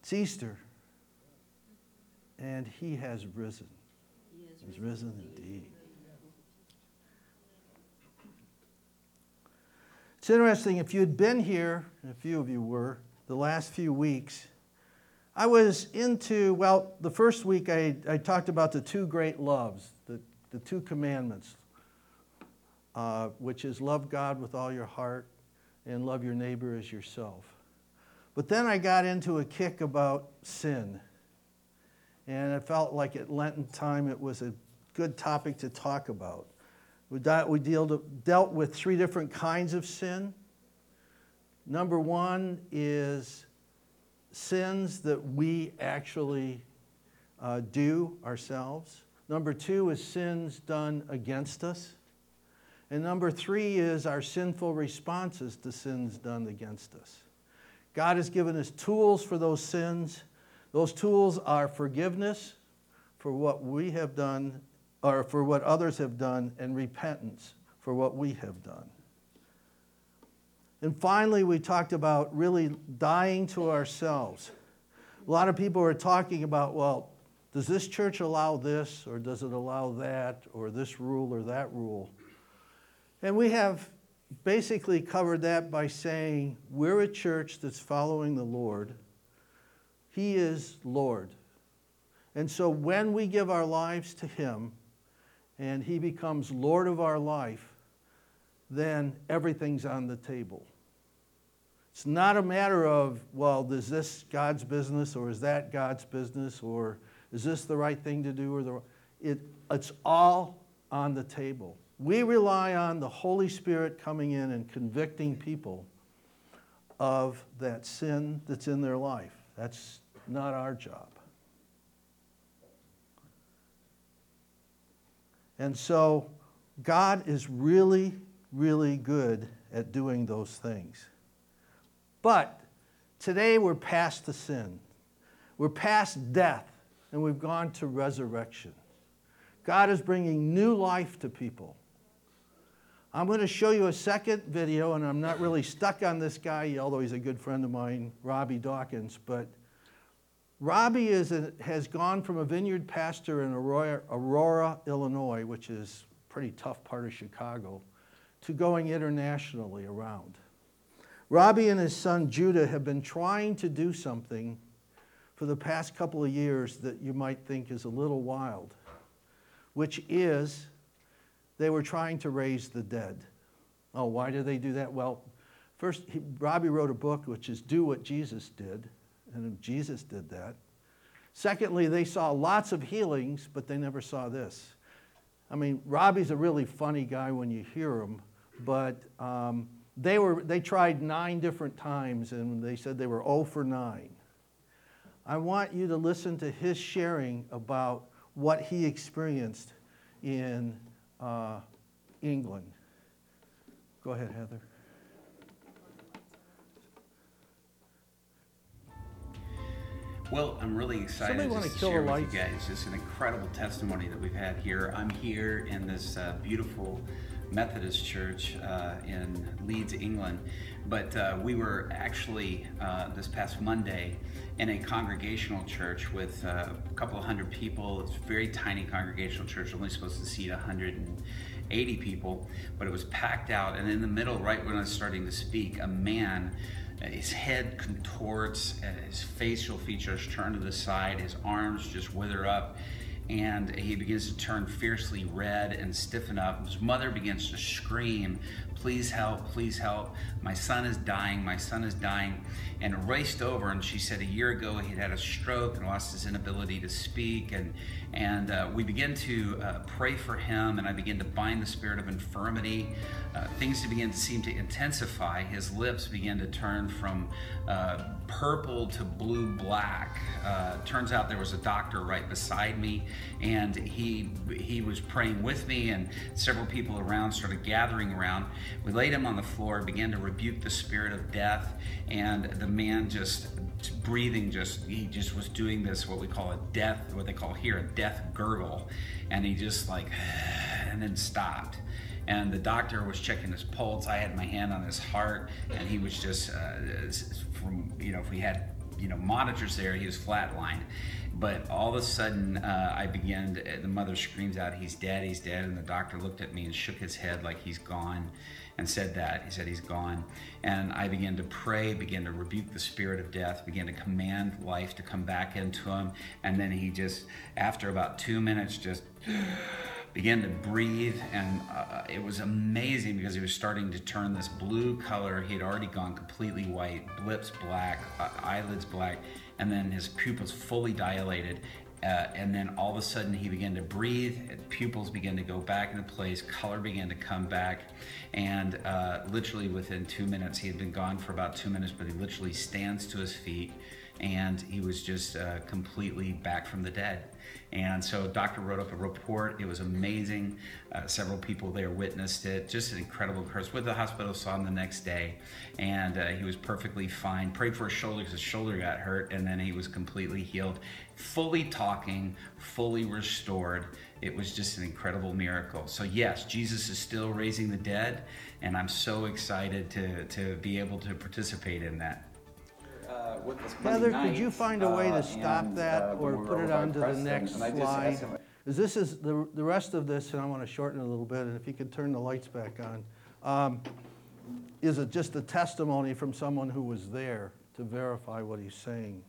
It's Easter. And he has risen. He has risen indeed. It's interesting, if you had been here, and a few of you were, the last few weeks, I was into, well, the first week I talked about the two great loves, the two commandments, which is love God with all your heart and love your neighbor as yourself. But then I got into a kick about sin. And I felt like at Lenten time it was a good topic to talk about. We dealt with three different kinds of sin. Number one is sins that we actually do ourselves. Number two is sins done against us. And number three is our sinful responses to sins done against us. God has given us tools for those sins. Those tools are forgiveness for what we have done, or for what others have done, and repentance for what we have done. And finally, we talked about really dying to ourselves. A lot of people are talking about, well, does this church allow this, or does it allow that, or this rule or that rule? And we have basically covered that by saying we're a church that's following the Lord. He is Lord. And so when we give our lives to him and he becomes Lord of our life, then everything's on the table. It's not a matter of, well, is this God's business or is that God's business, or is this the right thing to do, or it's all on the table. We rely on the Holy Spirit coming in and convicting people of that sin that's in their life. That's not our job. And so God is really, really good at doing those things. But today we're past the sin. We're past death, and we've gone to resurrection. God is bringing new life to people. I'm going to show you a second video, and I'm not really stuck on this guy, although he's a good friend of mine, Robbie Dawkins. But Robbie has gone from a vineyard pastor in Aurora, Illinois, which is a pretty tough part of Chicago, to going internationally around. Robbie and his son Judah have been trying to do something for the past couple of years that you might think is a little wild, which is they were trying to raise the dead. Oh, why did they do that? Well, first, Robbie wrote a book which is Do What Jesus Did, and Jesus did that. Secondly, they saw lots of healings, but they never saw this. I mean, Robbie's a really funny guy when you hear him, but they tried 9 different times, and they said they were 0 for 9. I want you to listen to his sharing about what he experienced in England. Go ahead, Heather. Well, I'm really excited to share with you guys. It's an incredible testimony that we've had here. I'm here in this beautiful Methodist church in Leeds, England. But we were actually this past Monday in a congregational church with a couple of hundred people. It's a very tiny congregational church, only supposed to seat 180 people, but it was packed out. And in the middle, right when I was starting to speak, a man, his head contorts, his facial features turn to the side, his arms just wither up, and he begins to turn fiercely red and stiffen up. His mother begins to scream, please help, my son is dying, my son is dying, and raced over, and she said a year ago he'd had a stroke and lost his inability to speak, and we began to pray for him, and I began to bind the spirit of infirmity. Things began to seem to intensify. His lips began to turn from purple to blue-black. Turns out there was a doctor right beside me, and he was praying with me, and several people around started gathering around. We laid him on the floor, began to rebuke the spirit of death, and the man just breathing, he just was doing this, what they call here a death gurgle, and he just like, and then stopped. And the doctor was checking his pulse. I had my hand on his heart, and he was just, if we had monitors there. He was flatlined. But all of a sudden, the mother screams out, he's dead, and the doctor looked at me and shook his head like he's gone and said that. He said he's gone. And I began to pray, began to rebuke the spirit of death, began to command life to come back into him. And then he just, after about 2 minutes, just began to breathe, and it was amazing because he was starting to turn this blue color. He had already gone completely white, lips black, eyelids black, and then his pupils fully dilated. And then all of a sudden he began to breathe, pupils began to go back into place, color began to come back, and literally within 2 minutes, he had been gone for about 2 minutes, but he literally stands to his feet, and he was just completely back from the dead. And so doctor wrote up a report. It was amazing. Several people there witnessed it. Just an incredible curse. With the hospital, saw him the next day, and he was perfectly fine. Prayed for his shoulder because his shoulder got hurt, and then he was completely healed, fully talking, fully restored. It was just an incredible miracle. So yes, Jesus is still raising the dead, and I'm so excited to be able to participate in that. Heather, could you find a way to stop that or put it on to the next slide? This is the rest of this, and I want to shorten it a little bit, and if you could turn the lights back on, is it just a testimony from someone who was there to verify what he's saying.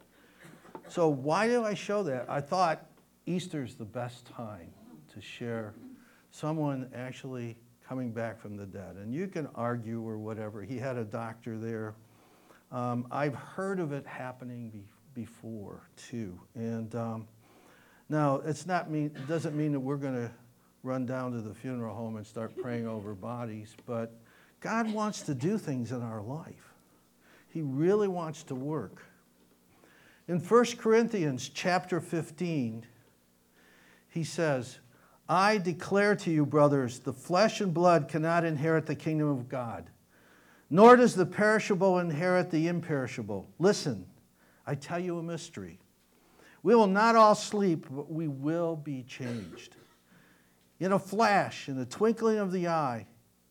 So why do I show that? I thought Easter's the best time to share someone actually coming back from the dead. And you can argue or whatever. He had a doctor there. I've heard of it happening before too. And now it doesn't mean that we're going to run down to the funeral home and start praying over bodies, but God wants to do things in our life. He really wants to work. In 1 Corinthians chapter 15, he says, I declare to you, brothers, the flesh and blood cannot inherit the kingdom of God, nor does the perishable inherit the imperishable. Listen, I tell you a mystery. We will not all sleep, but we will be changed. In a flash, in the twinkling of an eye,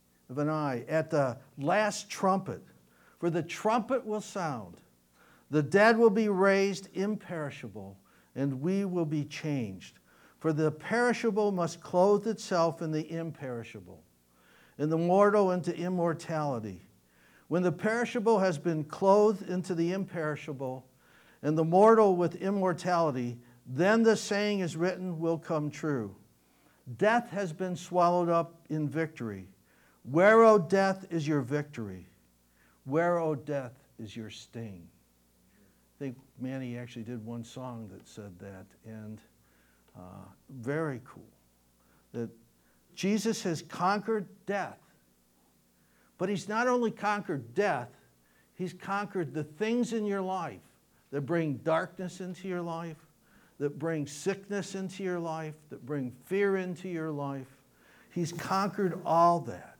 at the last trumpet, for the trumpet will sound, the dead will be raised imperishable, and we will be changed. For the perishable must clothe itself in the imperishable, and the mortal into immortality. When the perishable has been clothed into the imperishable, and the mortal with immortality, then the saying is written will come true. Death has been swallowed up in victory. Where, O death, is your victory? Where, O death, is your sting? I think Manny actually did one song that said that, and very cool. That Jesus has conquered death. But he's not only conquered death, he's conquered the things in your life that bring darkness into your life, that bring sickness into your life, that bring fear into your life. He's conquered all that.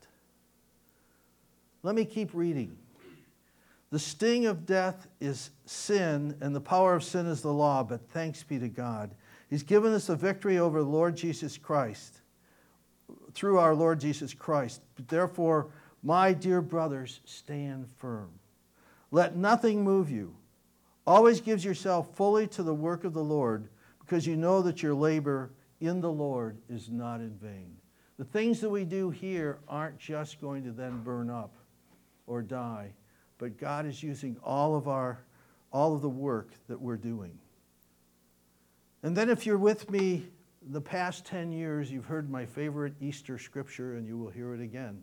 Let me keep reading. The sting of death is sin, and the power of sin is the law, but thanks be to God. He's given us a victory over the Lord Jesus Christ, through our Lord Jesus Christ. Therefore, my dear brothers, stand firm. Let nothing move you. Always give yourself fully to the work of the Lord, because you know that your labor in the Lord is not in vain. The things that we do here aren't just going to then burn up or die, but God is using all of the work that we're doing. And then if you're with me the past 10 years, you've heard my favorite Easter scripture, and you will hear it again,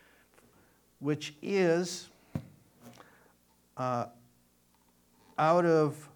which is out of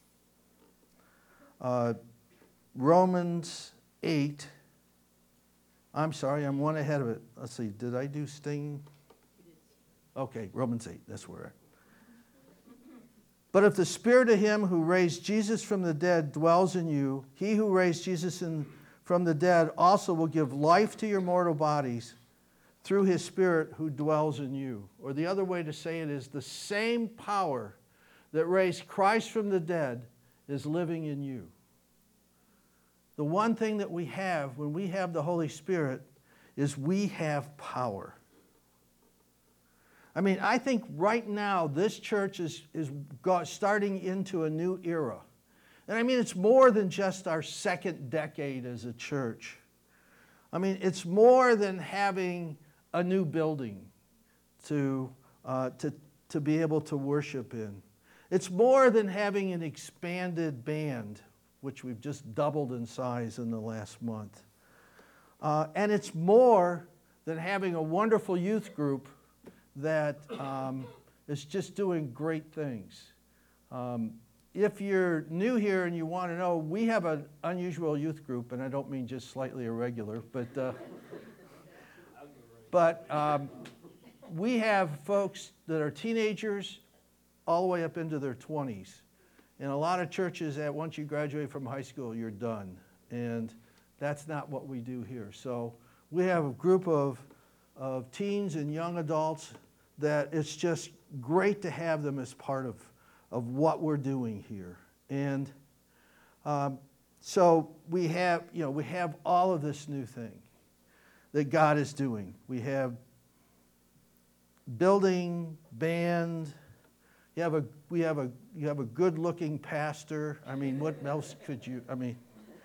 Romans 8. I'm sorry, I'm one ahead of it. Let's see, did I do sting? Okay, Romans 8, that's where. But if the spirit of him who raised Jesus from the dead dwells in you, he who raised Jesus from the dead also will give life to your mortal bodies through his spirit who dwells in you. Or the other way to say it is the same power that raised Christ from the dead is living in you. The one thing that we have when we have the Holy Spirit is we have power. I mean, I think right now this church is starting into a new era. And I mean, it's more than just our second decade as a church. I mean, it's more than having a new building to be able to worship in. It's more than having an expanded band, which we've just doubled in size in the last month. And it's more than having a wonderful youth group that is just doing great things. If you're new here and you want to know, we have an unusual youth group, and I don't mean just slightly irregular, but we have folks that are teenagers all the way up into their 20s. In a lot of churches, once you graduate from high school, you're done. And that's not what we do here. So we have a group of teens and young adults that it's just great to have them as part of what we're doing here. And so we have all of this new thing that God is doing. We have building, band. You have a good-looking pastor. I mean, what else could you? I mean,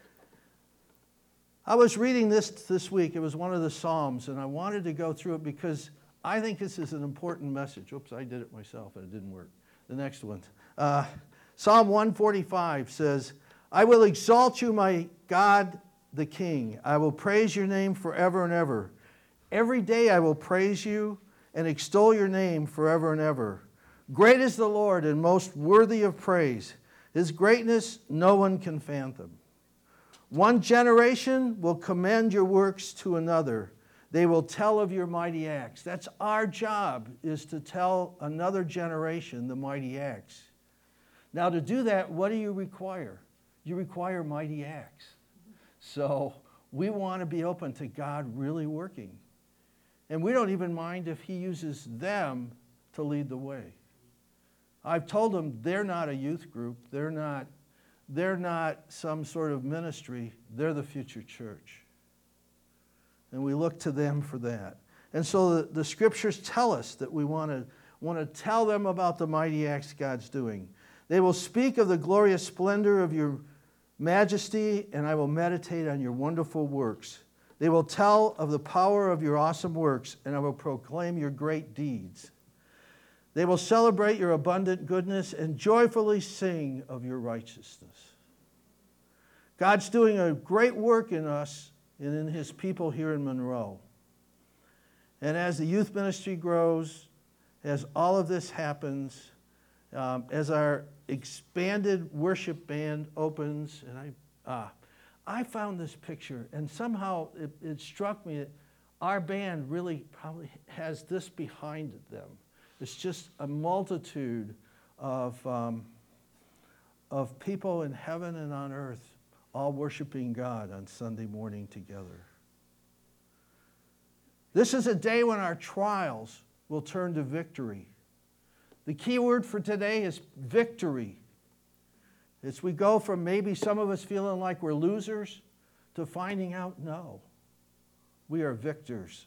I was reading this week. It was one of the Psalms, and I wanted to go through it because I think this is an important message. Oops, I did it myself, and it didn't work. The next one. Psalm 145 says, I will exalt you, my God, the King. I will praise your name forever and ever. Every day I will praise you and extol your name forever and ever. Great is the Lord and most worthy of praise. His greatness no one can fathom. One generation will commend your works to another. They will tell of your mighty acts. That's our job, is to tell another generation the mighty acts. Now, to do that, what do you require? You require mighty acts. So we want to be open to God really working. And we don't even mind if he uses them to lead the way. I've told them they're not a youth group. They're not some sort of ministry. They're the future church. And we look to them for that. And so the scriptures tell us that we want to tell them about the mighty acts God's doing. They will speak of the glorious splendor of your majesty, and I will meditate on your wonderful works. They will tell of the power of your awesome works, and I will proclaim your great deeds. They will celebrate your abundant goodness and joyfully sing of your righteousness. God's doing a great work in us and in his people here in Monroe. And as the youth ministry grows, as all of this happens, as our expanded worship band opens, and I found this picture, and somehow it struck me that our band really probably has this behind them. It's just a multitude of people in heaven and on earth all worshiping God on Sunday morning together. This is a day when our trials will turn to victory. The key word for today is victory. As we go from maybe some of us feeling like we're losers to finding out, no, we are victors.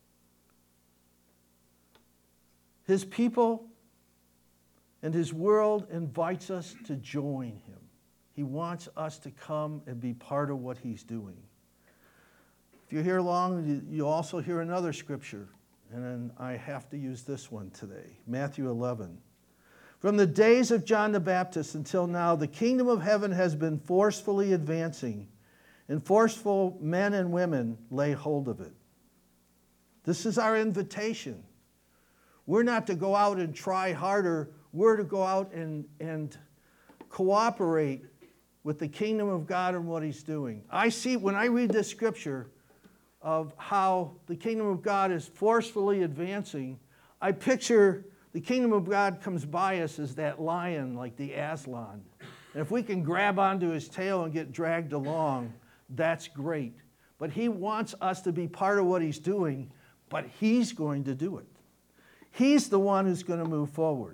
His people and his world invites us to join him. He wants us to come and be part of what he's doing. If you're here long, you'll also hear another scripture, and then I have to use this one today, Matthew 11. From the days of John the Baptist until now, the kingdom of heaven has been forcefully advancing, and forceful men and women lay hold of it. This is our invitation. We're not to go out and try harder. We're to go out and cooperate with the kingdom of God and what he's doing. I see, when I read this scripture of how the kingdom of God is forcefully advancing, I picture the kingdom of God comes by us as that lion, like the Aslan. And if we can grab onto his tail and get dragged along, that's great. But he wants us to be part of what he's doing, but he's going to do it. He's the one who's going to move forward.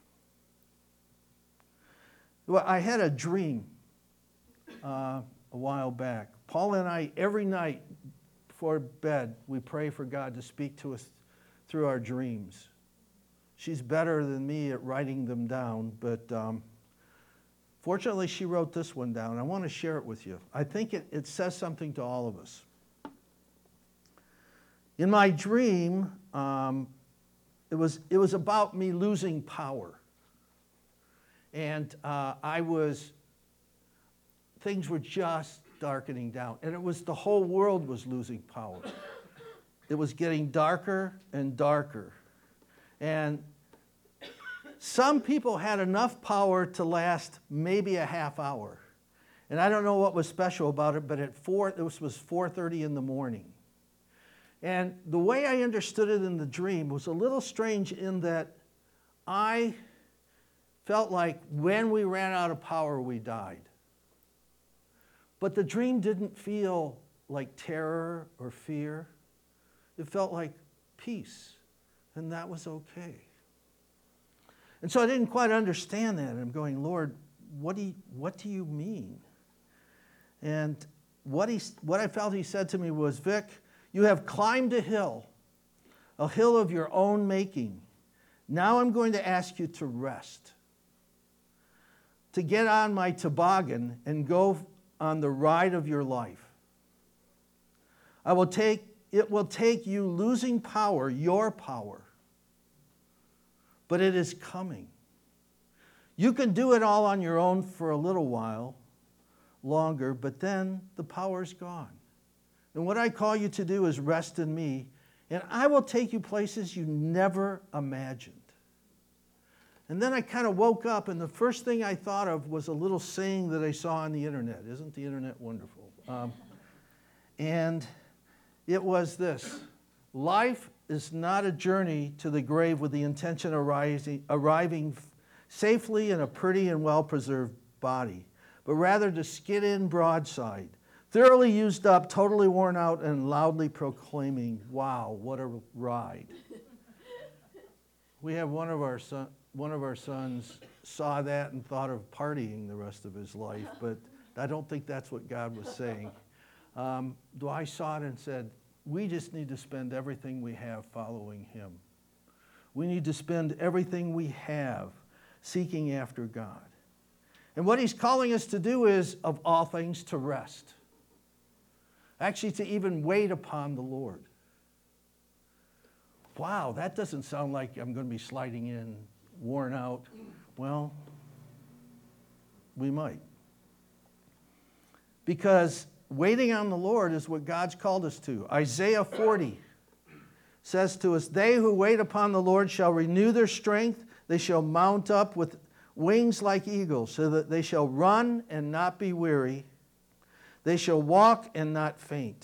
Well, I had a dream a while back. Paul and I, every night before bed, we pray for God to speak to us through our dreams. she's better than me at writing them down, but fortunately she wrote this one down. I want to share it with you. I think it says something to all of us. In my dream, it was about me losing power. And things were just darkening down. And it was the whole world was losing power. It was getting darker and darker. And some people had enough power to last maybe a half hour. And I don't know what was special about it, but it was 4:30 in the morning. And the way I understood it in the dream was a little strange in that I felt like when we ran out of power, we died. But the dream didn't feel like terror or fear. It felt like peace, and that was okay. And so I didn't quite understand that. I'm going, Lord, what do you mean? And what I felt he said to me was, Vic, you have climbed a hill of your own making. Now I'm going to ask you to rest, to get on my toboggan and go on the ride of your life. It will take you losing power, your power, but it is coming. You can do it all on your own for a little while longer, but then the power's gone. And what I call you to do is rest in me, and I will take you places you never imagined. And then I kind of woke up, and the first thing I thought of was a little saying that I saw on the internet. Isn't the internet wonderful? And it was this: life is not a journey to the grave with the intention of arriving safely in a pretty and well-preserved body, but rather to skid in broadside, thoroughly used up, totally worn out, and loudly proclaiming, wow, what a ride. We have one of our sons saw that and thought of partying the rest of his life, but I don't think that's what God was saying. Dwight saw it and said, we just need to spend everything we have following him. We need to spend everything we have seeking after God. And what he's calling us to do is, of all things, to rest. Actually, to even wait upon the Lord. Wow, that doesn't sound like I'm going to be sliding in, worn out. Well, we might. Because waiting on the Lord is what God's called us to. Isaiah 40 says to us, they who wait upon the Lord shall renew their strength. They shall mount up with wings like eagles, so that they shall run and not be weary. They shall walk and not faint.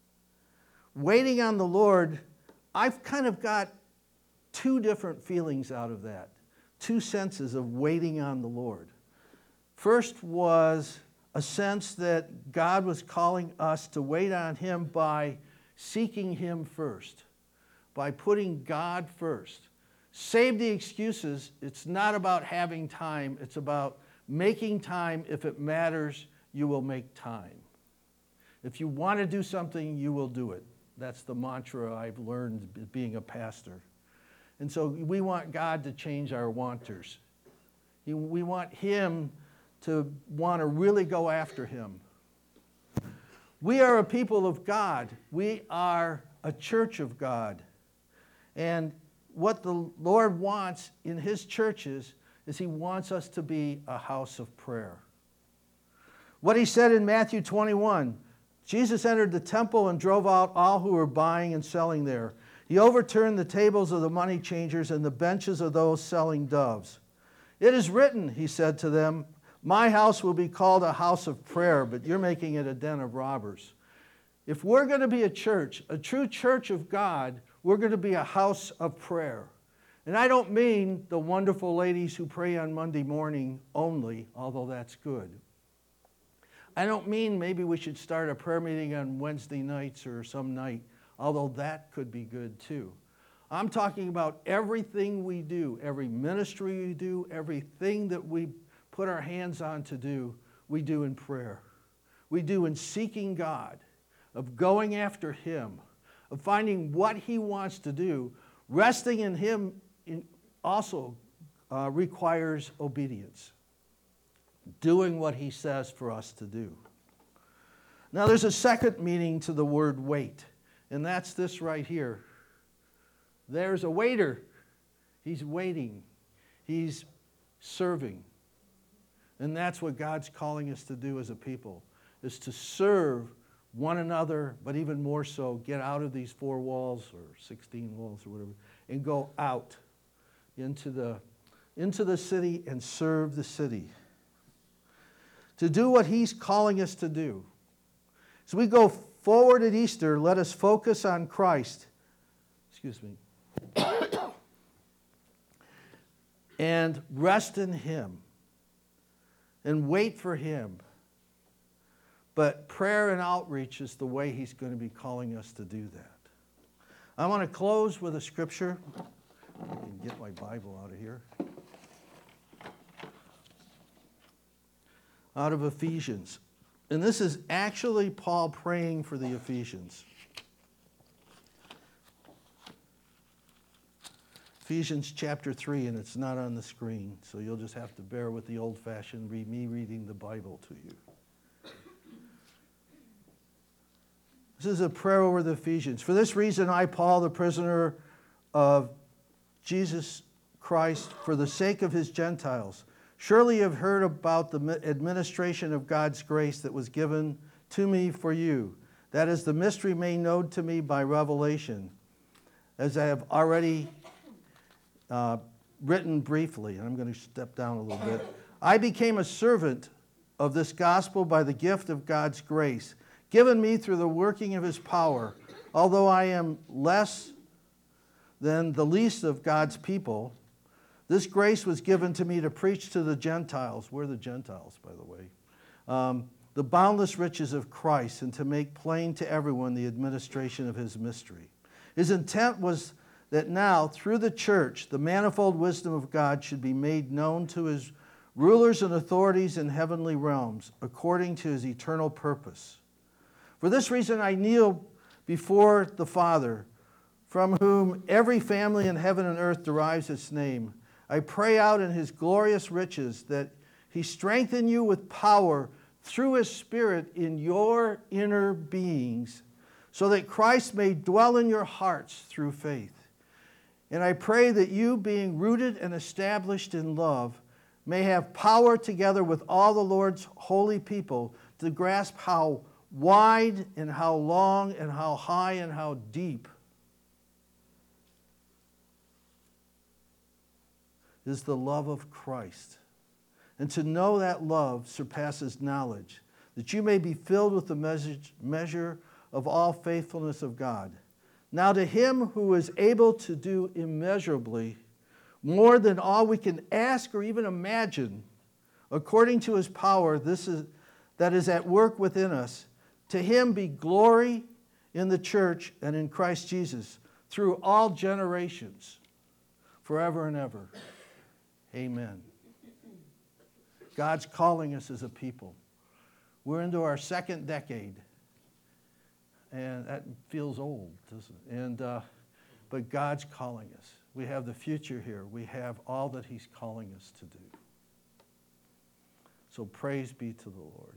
Waiting on the Lord, I've kind of got two different feelings out of that. Two senses of waiting on the Lord. First was a sense that God was calling us to wait on him by seeking him first, by putting God first. Save the excuses. It's not about having time. It's about making time. If it matters, you will make time. If you want to do something, you will do it. That's the mantra I've learned being a pastor. And so we want God to change our wanters. We want him to want to really go after him. We are a people of God. We are a church of God. And what the Lord wants in his churches is he wants us to be a house of prayer. What he said in Matthew 21, Jesus entered the temple and drove out all who were buying and selling there. He overturned the tables of the money changers and the benches of those selling doves. It is written, he said to them, my house will be called a house of prayer, but you're making it a den of robbers. If we're going to be a church, a true church of God, we're going to be a house of prayer. And I don't mean the wonderful ladies who pray on Monday morning only, although that's good. I don't mean maybe we should start a prayer meeting on Wednesday nights or some night, although that could be good too. I'm talking about everything we do, every ministry we do, everything that we put our hands on to do, we do in prayer. We do in seeking God, of going after him, of finding what he wants to do, resting in him also requires obedience, doing what he says for us to do. Now there's a second meaning to the word wait, and that's this right here. There's a waiter. He's waiting. He's serving. And that's what God's calling us to do as a people, is to serve one another, but even more so, get out of these 4 walls or 16 walls or whatever, and go out into the city and serve the city. To do what he's calling us to do. As we go forward at Easter, let us focus on Christ. Excuse me. And rest in him. And wait for him. But prayer and outreach is the way he's going to be calling us to do that. I want to close with a scripture. I can get my Bible out of here. Out of Ephesians. And this is actually Paul praying for the Ephesians. Ephesians chapter 3, and it's not on the screen, so you'll just have to bear with the old-fashioned me reading the Bible to you. This is a prayer over the Ephesians. For this reason, I, Paul, the prisoner of Jesus Christ, for the sake of his Gentiles, surely have heard about the administration of God's grace that was given to me for you. That is the mystery made known to me by revelation, as I have already written briefly. And I'm going to step down a little bit. I became a servant of this gospel by the gift of God's grace, given me through the working of his power. Although I am less than the least of God's people, this grace was given to me to preach to the Gentiles. We're the Gentiles, by the way. The boundless riches of Christ, and to make plain to everyone the administration of his mystery. His intent was that now, through the church, the manifold wisdom of God should be made known to his rulers and authorities in heavenly realms, according to his eternal purpose. For this reason I kneel before the Father, from whom every family in heaven and earth derives its name. I pray out in his glorious riches that he strengthen you with power through his Spirit in your inner beings, so that Christ may dwell in your hearts through faith. And I pray that you, being rooted and established in love, may have power together with all the Lord's holy people to grasp how wide and how long and how high and how deep is the love of Christ. And to know that love surpasses knowledge, that you may be filled with the measure of all faithfulness of God. Now to him who is able to do immeasurably more than all we can ask or even imagine, according to his power that is at work within us, to him be glory in the church and in Christ Jesus through all generations, forever and ever. Amen. God's calling us as a people. We're into our 2nd decade. And that feels old, doesn't it? But God's calling us. We have the future here. We have all that he's calling us to do. So praise be to the Lord.